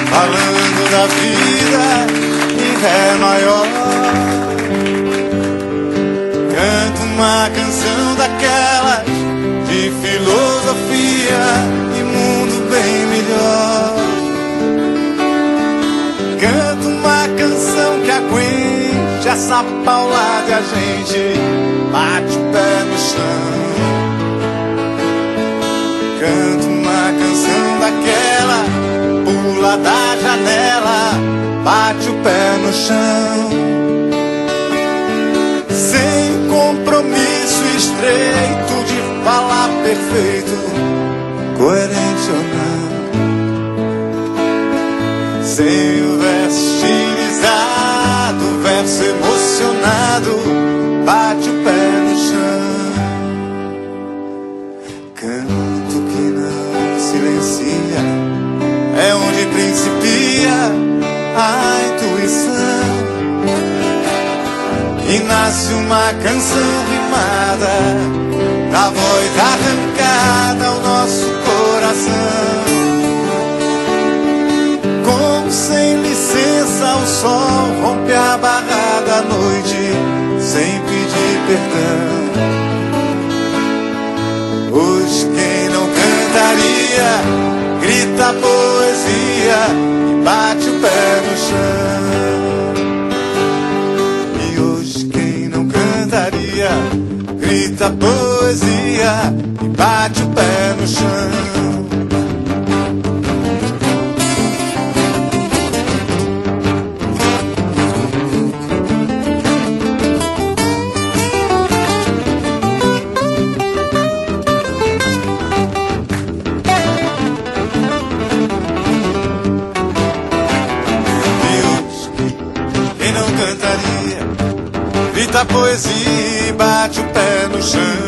falando da vida em ré maior. Canto uma canção daquelas de filosofia e mundo bem melhor. Canto uma canção que aguente essa paulada e a gente bate o pé no chão. Canto uma canção daquela, pula da janela, bate o pé no chão. Sem compromisso estreito de falar perfeito, coerente ou não. Sem o verso estilizado, verso emocionado, bate o pé no chão. Canto que não silencia, é onde principia a intuição. E nasce uma canção rimada, da voz arrancada ao nosso coração. Como sem licença o sol rompe a barra da noite, sem pedir perdão. Hoje quem não cantaria, grita a poesia e bate o pé no chão. E hoje quem não cantaria, grita a poesia e bate o pé no chão. Grita a poesia e bate o pé no chão.